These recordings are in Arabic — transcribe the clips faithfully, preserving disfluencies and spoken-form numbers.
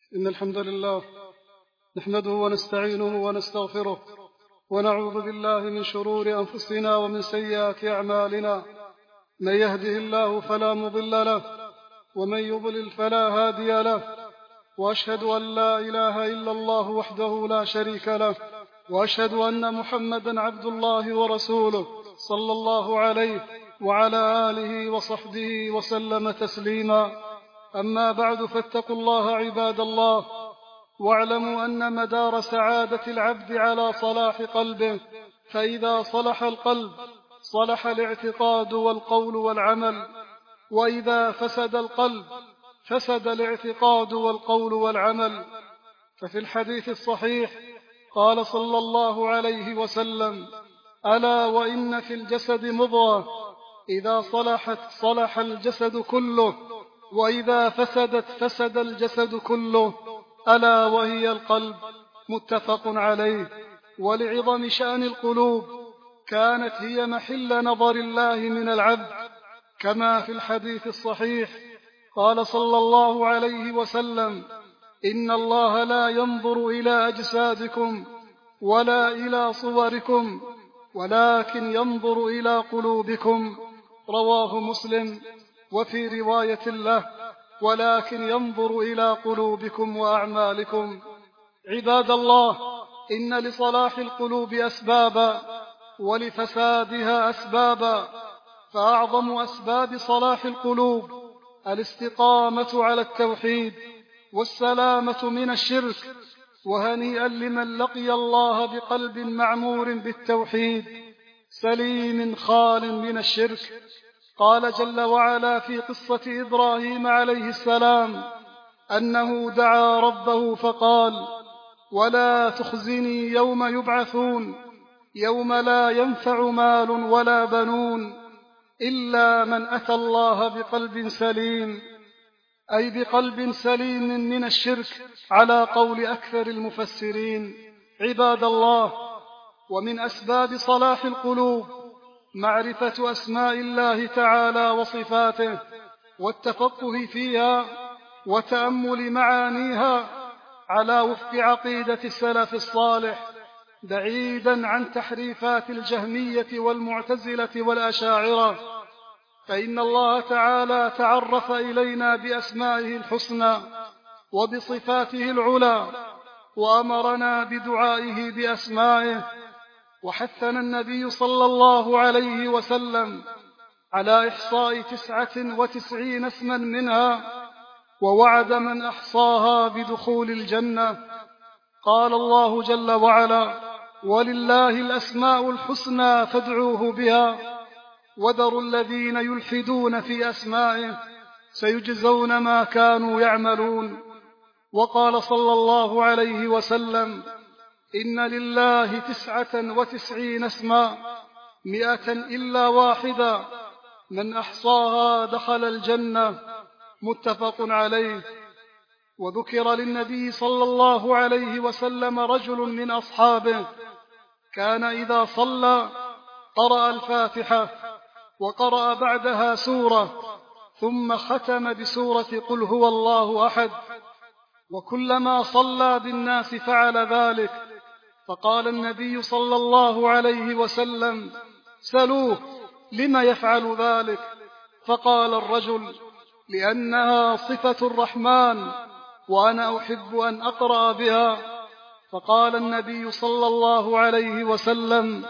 إن الحمد لله نحمده ونستعينه ونستغفره ونعوذ بالله من شرور أنفسنا ومن سيئات أعمالنا. من يهده الله فلا مضل له ومن يضلل فلا هادي له، وأشهد أن لا إله إلا الله وحده لا شريك له، وأشهد أن محمدا عبد الله ورسوله صلى الله عليه وعلى آله وصحبه وسلم تسليما. أما بعد، فاتقوا الله عباد الله، واعلموا أن مدار سعادة العبد على صلاح قلبه، فإذا صلح القلب صلح الاعتقاد والقول والعمل، وإذا فسد القلب فسد الاعتقاد والقول والعمل. ففي الحديث الصحيح قال صلى الله عليه وسلم: ألا وإن في الجسد مضغة إذا صلحت صلح الجسد كله، وإذا فسدت فسد الجسد كله، ألا وهي القلب. متفق عليه. ولعظم شأن القلوب كانت هي محل نظر الله من العبد، كما في الحديث الصحيح قال صلى الله عليه وسلم: إن الله لا ينظر إلى أجسادكم ولا إلى صوركم، ولكن ينظر إلى قلوبكم. رواه مسلم. وفي رواية له: ولكن ينظر إلى قلوبكم وأعمالكم. عباد الله، إن لصلاح القلوب أسبابا ولفسادها أسبابا، فأعظم أسباب صلاح القلوب الاستقامة على التوحيد والسلامة من الشرك. وهنيئا لمن لقي الله بقلب معمور بالتوحيد سليم خال من الشرك. قال جل وعلا في قصة إبراهيم عليه السلام أنه دعا ربه فقال: ولا تخزني يوم يبعثون يوم لا ينفع مال ولا بنون إلا من أتى الله بقلب سليم، أي بقلب سليم من الشرك على قول أكثر المفسرين. عباد الله، ومن أسباب صلاح القلوب معرفة أسماء الله تعالى وصفاته والتفقه فيها وتأمل معانيها على وفق عقيدة السلف الصالح، بعيدا عن تحريفات الجهمية والمعتزلة والأشاعرة. فإن الله تعالى تعرف إلينا بأسمائه الحسنى وبصفاته العلى، وأمرنا بدعائه بأسمائه، وحثنا النبي صلى الله عليه وسلم على إحصاء تسعة وتسعين اسما منها، ووعد من أحصاها بدخول الجنة. قال الله جل وعلا: ولله الأسماء الحسنى فادعوه بها وذروا الذين يلحدون في أسمائه سيجزون ما كانوا يعملون. وقال صلى الله عليه وسلم: إن لله تسعة وتسعين اسما مئة إلا واحدا من أحصاها دخل الجنة. متفق عليه. وذكر للنبي صلى الله عليه وسلم رجل من أصحابه كان إذا صلى قرأ الفاتحة وقرأ بعدها سورة، ثم ختم بسورة قل هو الله أحد، وكلما صلى بالناس فعل ذلك. فقال النبي صلى الله عليه وسلم: سلوه لم يفعل ذلك؟ فقال الرجل: لأنها صفة الرحمن وأنا أحب أن أقرأ بها. فقال النبي صلى الله عليه وسلم: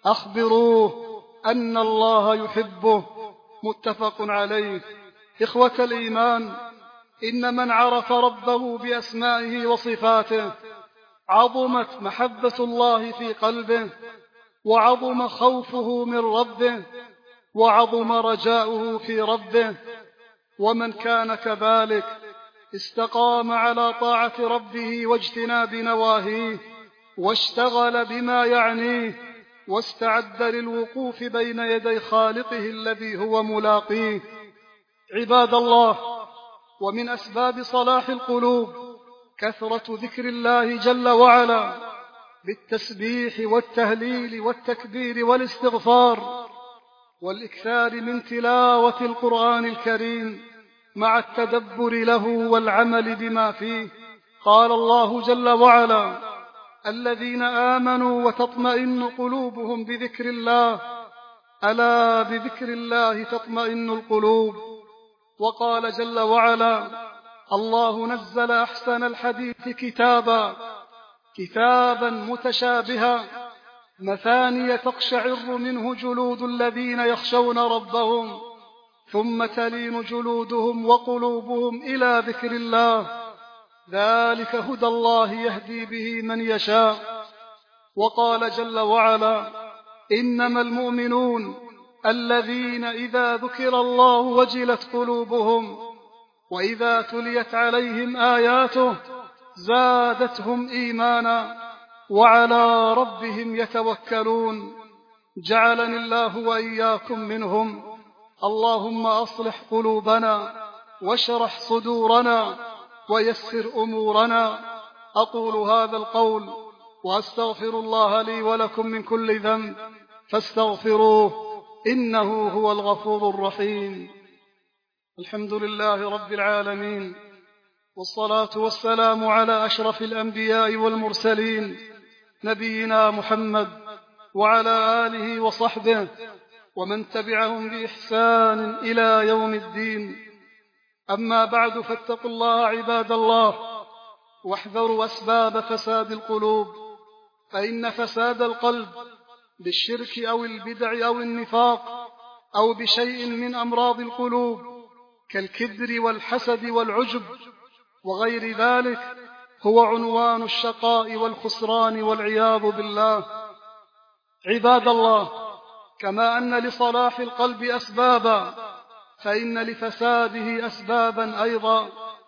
أخبروه أن الله يحبه. متفق عليه. إخوة الإيمان، إن من عرف ربه بأسمائه وصفاته عظمت محبة الله في قلبه، وعظم خوفه من ربه، وعظم رجاؤه في ربه. ومن كان كذلك استقام على طاعة ربه واجتناب نواهيه، واشتغل بما يعنيه، واستعد للوقوف بين يدي خالقه الذي هو ملاقيه. عباد الله، ومن أسباب صلاح القلوب كثرة ذكر الله جل وعلا بالتسبيح والتهليل والتكبير والاستغفار، والإكثار من تلاوة القرآن الكريم مع التدبر له والعمل بما فيه. قال الله جل وعلا: الذين آمنوا وتطمئن قلوبهم بذكر الله، ألا بذكر الله تطمئن القلوب. وقال جل وعلا: الله نزل أحسن الحديث كتابا كتابا متشابها مثانية تقشعر منه جلود الذين يخشون ربهم ثم تلين جلودهم وقلوبهم إلى ذكر الله، ذلك هدى الله يهدي به من يشاء. وقال جل وعلا: إنما المؤمنون الذين إذا ذكر الله وجلت قلوبهم وإذا تليت عليهم آياته زادتهم إيمانا وعلى ربهم يتوكلون. جعلني الله وإياكم منهم. اللهم أصلح قلوبنا واشرح صدورنا ويسر أمورنا. أقول هذا القول وأستغفر الله لي ولكم من كل ذنب فاستغفروه إنه هو الغفور الرحيم. الحمد لله رب العالمين، والصلاة والسلام على أشرف الأنبياء والمرسلين نبينا محمد وعلى آله وصحبه ومن تبعهم بإحسان إلى يوم الدين. أما بعد، فاتقوا الله عباد الله، واحذروا أسباب فساد القلوب، فإن فساد القلب بالشرك أو البدع أو النفاق أو بشيء من أمراض القلوب كالكبر والحسد والعجب وغير ذلك هو عنوان الشقاء والخسران والعياذ بالله. عباد الله، كما أن لصلاح القلب أسبابا فإن لفساده أسبابا أيضا،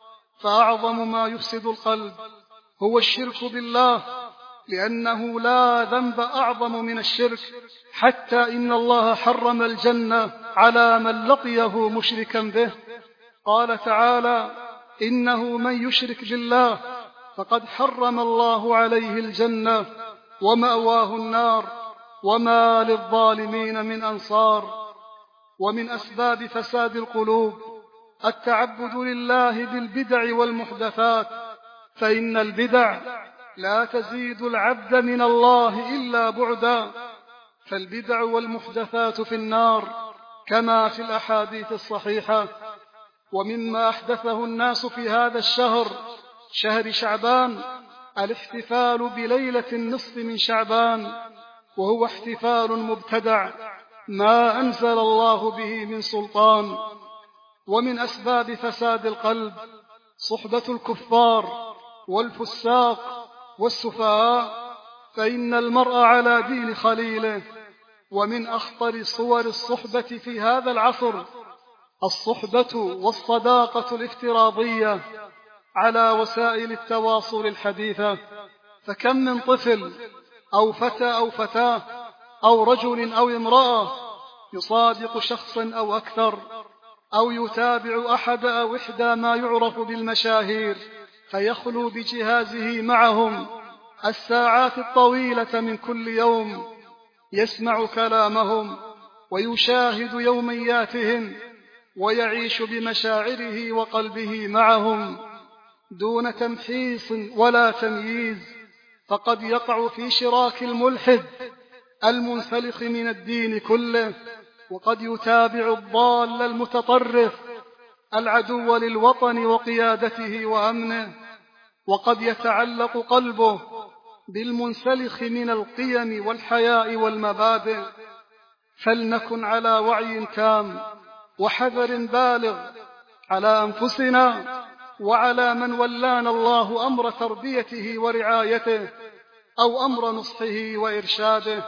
فأعظم ما يفسد القلب هو الشرك بالله، لأنه لا ذنب أعظم من الشرك، حتى إن الله حرم الجنة على من لقيه مشركا به. قال تعالى: إنه من يشرك بالله فقد حرم الله عليه الجنة ومأواه النار وما للظالمين من أنصار. ومن أسباب فساد القلوب التعبد لله بالبدع والمحدثات، فإن البدع لا تزيد العبد من الله إلا بعدا، فالبدع والمحدثات في النار كما في الأحاديث الصحيحة. ومما أحدثه الناس في هذا الشهر، شهر شعبان، الاحتفال بليلة النصف من شعبان، وهو احتفال مبتدع ما أنزل الله به من سلطان. ومن أسباب فساد القلب صحبة الكفار والفساق والسفهاء، فإن المرء على دين خليله. ومن أخطر صور الصحبة في هذا العصر الصحبة والصداقة الافتراضية على وسائل التواصل الحديثة، فكم من طفل أو فتى أو فتاة أو رجل أو امرأة يصادق شخصا أو أكثر، أو يتابع أحد أو إحدى ما يعرف بالمشاهير، فيخلو بجهازه معهم الساعات الطويلة من كل يوم، يسمع كلامهم ويشاهد يومياتهم ويعيش بمشاعره وقلبه معهم دون تمحيص ولا تمييز، فقد يقع في شراك الملحد المنسلخ من الدين كله، وقد يتابع الضال المتطرف العدو للوطن وقيادته وأمنه، وقد يتعلق قلبه بالمنسلخ من القيم والحياء والمبادئ. فلنكن على وعي تام وحذر بالغ على أنفسنا وعلى من ولانا الله أمر تربيته ورعايته أو أمر نصحه وإرشاده.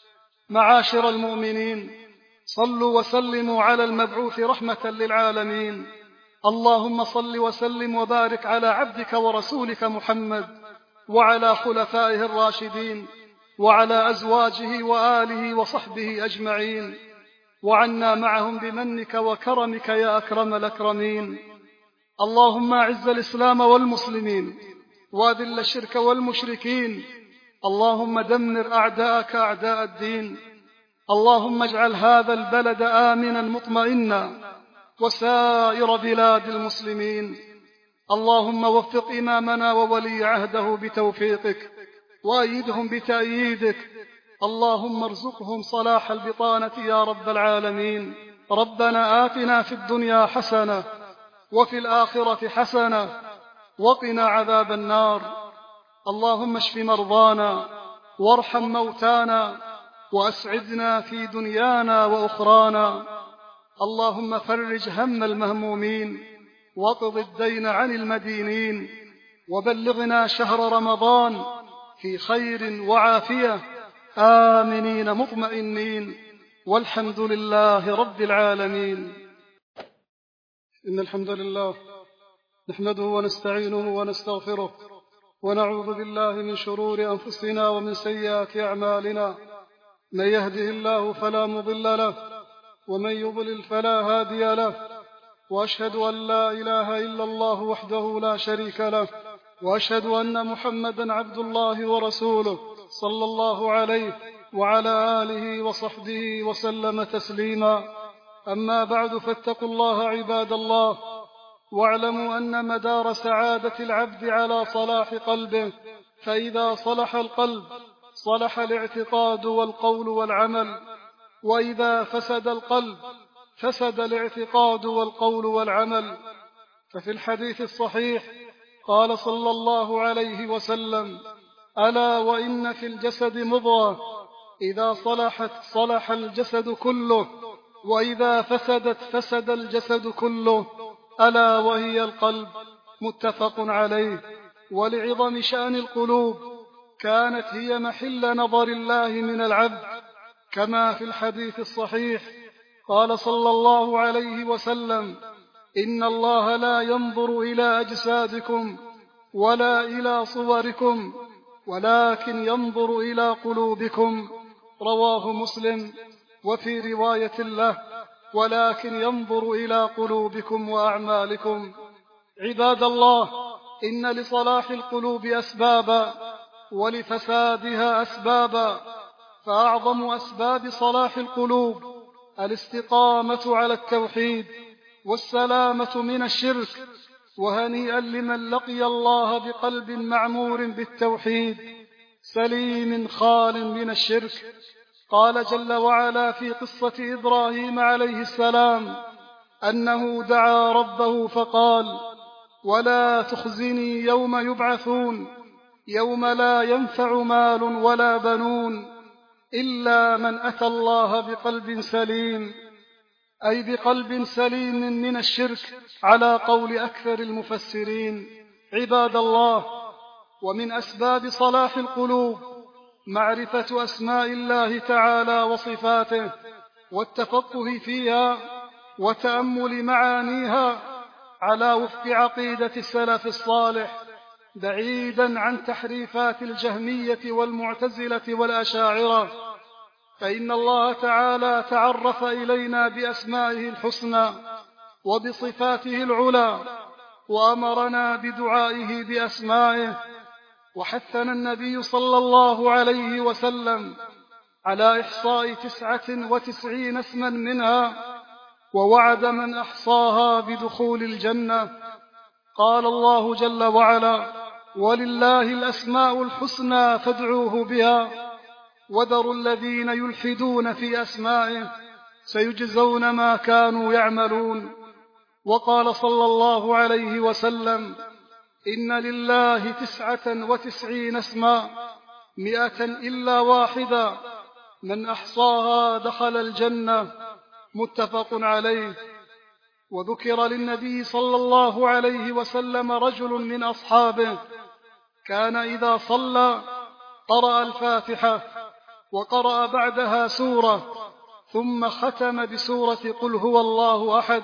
معاشر المؤمنين، صلوا وسلموا على المبعوث رحمة للعالمين. اللهم صل وسلم وبارك على عبدك ورسولك محمد وعلى خلفائه الراشدين وعلى أزواجه وآله وصحبه أجمعين، وعنا معهم بمنك وكرمك يا أكرم الأكرمين. اللهم أعز الإسلام والمسلمين وأذل الشرك والمشركين. اللهم دمر أعداءك أعداء الدين. اللهم اجعل هذا البلد آمنا مطمئنا وسائر بلاد المسلمين. اللهم وفق إمامنا وولي عهده بتوفيقك، وأيدهم بتأييدك. اللهم ارزقهم صلاح البطانة يا رب العالمين. ربنا آتنا في الدنيا حسنة وفي الآخرة حسنة وقنا عذاب النار. اللهم اشف مرضانا وارحم موتانا وأسعدنا في دنيانا وأخرانا. اللهم فرج هم المهمومين واقض الدين عن المدينين، وبلغنا شهر رمضان في خير وعافية آمنين مطمئنين، والحمد لله رب العالمين. إن الحمد لله نحمده ونستعينه ونستغفره، ونعوذ بالله من شرور أنفسنا ومن سيئات أعمالنا. من يهده الله فلا مضل له، ومن يضلل فلا هادي له، وأشهد أن لا إله إلا الله وحده لا شريك له، وأشهد أن محمدا عبد الله ورسوله صلى الله عليه وعلى آله وصحبه وسلم تسليما. أما بعد، فاتقوا الله عباد الله، واعلموا أن مدار سعادة العبد على صلاح قلبه، فإذا صلح القلب صلح الاعتقاد والقول والعمل، وإذا فسد القلب فسد الاعتقاد والقول والعمل. ففي الحديث الصحيح قال صلى الله عليه وسلم: ألا وإن في الجسد مضغة إذا صلحت صلح الجسد كله، وإذا فسدت فسد الجسد كله، ألا وهي القلب. متفق عليه. ولعظم شأن القلوب كانت هي محل نظر الله من العبد، كما في الحديث الصحيح قال صلى الله عليه وسلم: إن الله لا ينظر إلى أجسادكم ولا إلى صوركم، ولكن ينظر إلى قلوبكم. رواه مسلم. وفي رواية له: ولكن ينظر إلى قلوبكم وأعمالكم. عباد الله، إن لصلاح القلوب أسبابا ولفسادها أسبابا، فأعظم أسباب صلاح القلوب الاستقامة على التوحيد والسلامة من الشرك. وهنيئا لمن لقي الله بقلب معمور بالتوحيد سليم خال من الشرك. قال جل وعلا في قصة إبراهيم عليه السلام أنه دعا ربه فقال: ولا تخزني يوم يبعثون يوم لا ينفع مال ولا بنون إلا من أتى الله بقلب سليم، أي بقلب سليم من الشرك على قول أكثر المفسرين. عباد الله، ومن أسباب صلاح القلوب معرفة أسماء الله تعالى وصفاته، والتفقه فيها وتأمل معانيها على وفق عقيدة السلف الصالح، بعيدا عن تحريفات الجهمية والمعتزلة والأشاعرة. فإن الله تعالى تعرف إلينا بأسمائه الحسنى وبصفاته العلى، وأمرنا بدعائه بأسمائه، وحثنا النبي صلى الله عليه وسلم على إحصاء تسعة وتسعين اسما منها، ووعد من أحصاها بدخول الجنة. قال الله جل وعلا: ولله الأسماء الحسنى فادعوه بها وذروا الذين يلحدون في أسمائه سيجزون ما كانوا يعملون. وقال صلى الله عليه وسلم: إن لله تسعة وتسعين اسما مئة إلا واحدا من أحصاها دخل الجنة. متفق عليه. وذكر للنبي صلى الله عليه وسلم رجل من أصحابه كان إذا صلى قرأ الفاتحة وقرأ بعدها سورة، ثم ختم بسورة قل هو الله أحد،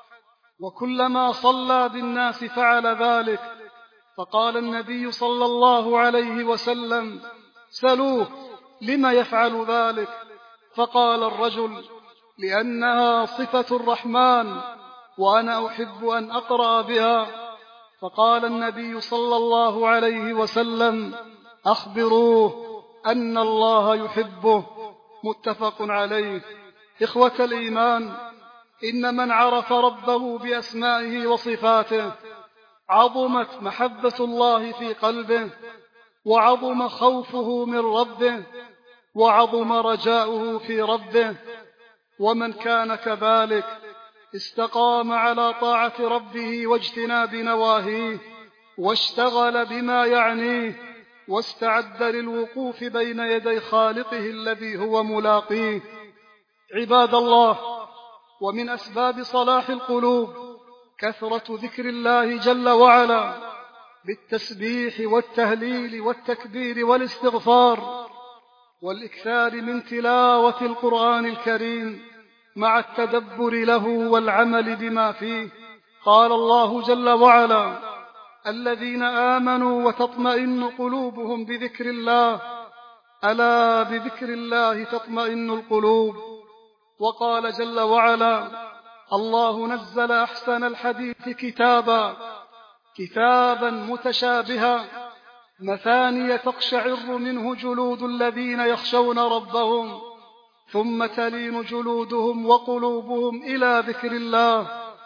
وكلما صلى بالناس فعل ذلك. فقال النبي صلى الله عليه وسلم: سلوه لم يفعل ذلك؟ فقال الرجل: لأنها صفة الرحمن وأنا أحب أن أقرأ بها. فقال النبي صلى الله عليه وسلم: أخبروه أن الله يحبه. متفق عليه. إخوة الإيمان، إن من عرف ربه بأسمائه وصفاته عظمت محبة الله في قلبه، وعظم خوفه من ربه، وعظم رجاؤه في ربه. ومن كان كذلك استقام على طاعة ربه واجتناب نواهيه، واشتغل بما يعنيه، واستعد للوقوف بين يدي خالقه الذي هو ملاقيه. عباد الله، ومن أسباب صلاح القلوب كثرة ذكر الله جل وعلا بالتسبيح والتهليل والتكبير والاستغفار، والإكثار من تلاوة القرآن الكريم مع التدبر له والعمل بما فيه. قال الله جل وعلا: الذين آمنوا وتطمئن قلوبهم بذكر الله، ألا بذكر الله تطمئن القلوب. وقال جل وعلا: الله نزل أحسن الحديث كتابا كتابا متشابها مثانية تقشعر منه جلود الذين يخشون ربهم ثم تلين جلودهم وقلوبهم إلى ذكر الله،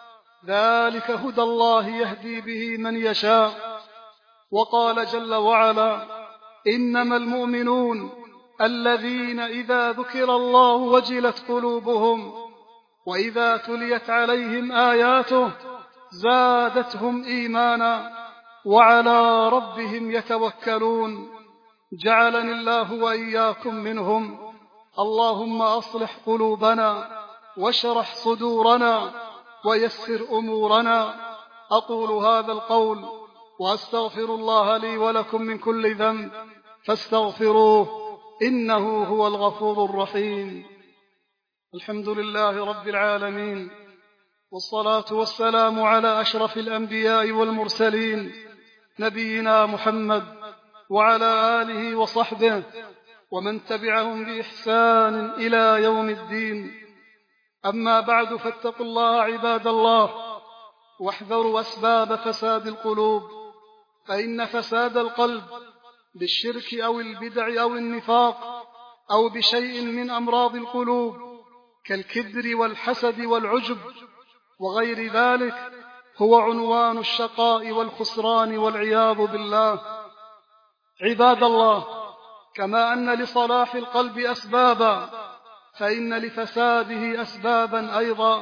ذلك هدى الله يهدي به من يشاء. وقال جل وعلا: إنما المؤمنون الذين إذا ذكر الله وجلت قلوبهم وإذا تليت عليهم آياته زادتهم إيمانا وعلى ربهم يتوكلون. جعلني الله وإياكم منهم. اللهم أصلح قلوبنا واشرح صدورنا ويسر أمورنا. أقول هذا القول وأستغفر الله لي ولكم من كل ذنب فاستغفروه إنه هو الغفور الرحيم. الحمد لله رب العالمين، والصلاة والسلام على أشرف الأنبياء والمرسلين نبينا محمد وعلى آله وصحبه ومن تبعهم بإحسان إلى يوم الدين. أما بعد، فاتقوا الله عباد الله، واحذروا أسباب فساد القلوب، فإن فساد القلب بالشرك أو البدع أو النفاق أو بشيء من أمراض القلوب كالكبر والحسد والعجب وغير ذلك هو عنوان الشقاء والخسران والعياذ بالله. عباد الله، كما أن لصلاح القلب أسبابا فإن لفساده أسبابا أيضا،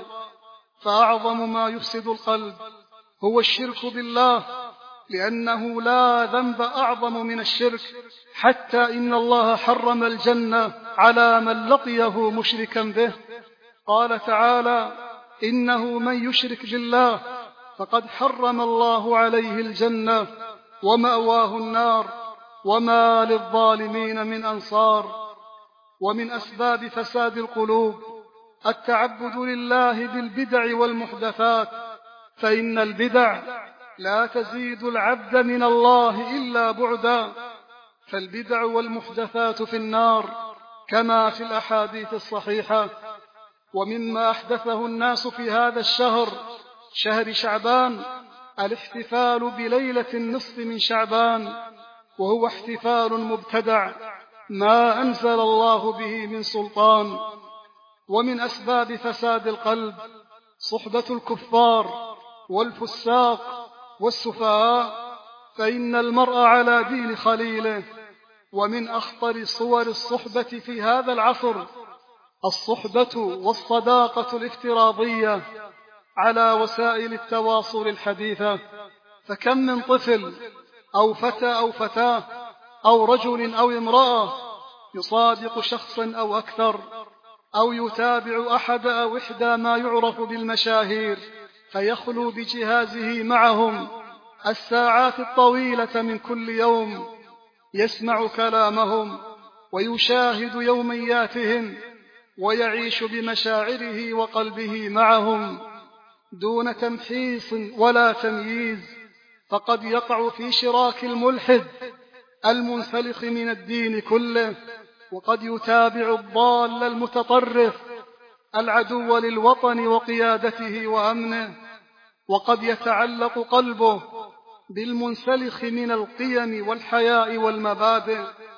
فأعظم ما يفسد القلب هو الشرك بالله، لأنه لا ذنب أعظم من الشرك، حتى إن الله حرم الجنة على من لقيه مشركا به. قال تعالى: إنه من يشرك بالله فقد حرم الله عليه الجنة ومأواه النار وما للظالمين من أنصار. ومن أسباب فساد القلوب التعبد لله بالبدع والمحدثات، فإن البدع لا تزيد العبد من الله إلا بعدا، فالبدع والمحدثات في النار كما في الأحاديث الصحيحة. ومما أحدثه الناس في هذا الشهر، شهر شعبان، الاحتفال بليلة النصف من شعبان، وهو احتفال مبتدع ما أنزل الله به من سلطان. ومن أسباب فساد القلب صحبة الكفار والفساق والسفهاء، فإن المرء على دين خليله. ومن أخطر صور الصحبة في هذا العصر الصحبة والصداقة الافتراضية على وسائل التواصل الحديثة، فكم من طفل أو فتى أو فتاة أو رجل أو امرأة يصادق شخصا أو أكثر، أو يتابع أحد أو إحدى ما يعرف بالمشاهير، فيخلو بجهازه معهم الساعات الطويلة من كل يوم، يسمع كلامهم ويشاهد يومياتهم ويعيش بمشاعره وقلبه معهم دون تمحيص ولا تمييز، فقد يقع في شراك الملحد المنسلخ من الدين كله، وقد يتابع الضال المتطرف العدو للوطن وقيادته وأمنه، وقد يتعلق قلبه بالمنسلخ من القيم والحياء والمبادئ.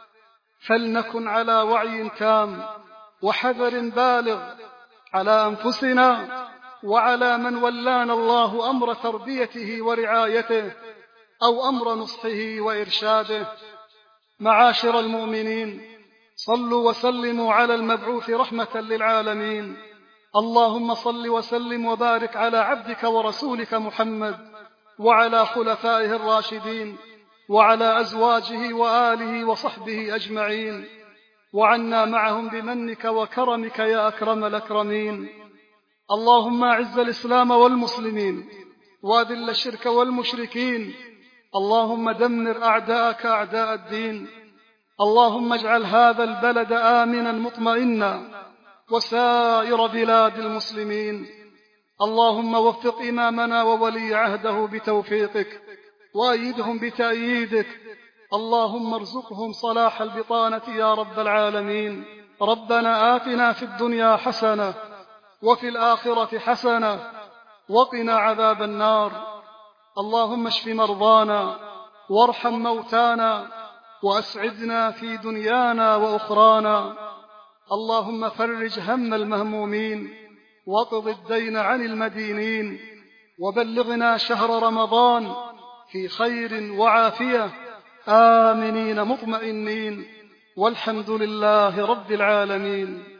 فلنكن على وعي تام وحذر بالغ على أنفسنا وعلى من ولانا الله أمر تربيته ورعايته أو أمر نصحه وإرشاده. معاشر المؤمنين، صلوا وسلموا على المبعوث رحمة للعالمين. اللهم صل وسلم وبارك على عبدك ورسولك محمد وعلى خلفائه الراشدين وعلى أزواجه وآله وصحبه أجمعين، وعنا معهم بمنك وكرمك يا أكرم الأكرمين. اللهم أعز الإسلام والمسلمين وأذل الشرك والمشركين. اللهم دمر أعداءك أعداء الدين. اللهم اجعل هذا البلد آمنا مطمئنا وسائر بلاد المسلمين. اللهم وفق إمامنا وولي عهده بتوفيقك وأيدهم بتأييدك. اللهم ارزقهم صلاح البطانة يا رب العالمين. ربنا آتنا في الدنيا حسنة وفي الآخرة حسنة وقنا عذاب النار. اللهم اشف مرضانا وارحم موتانا وأسعدنا في دنيانا وأخرانا. اللهم فرج هم المهمومين واقض الدين عن المدينين، وبلغنا شهر رمضان في خير وعافية آمنين مطمئنين، والحمد لله رب العالمين.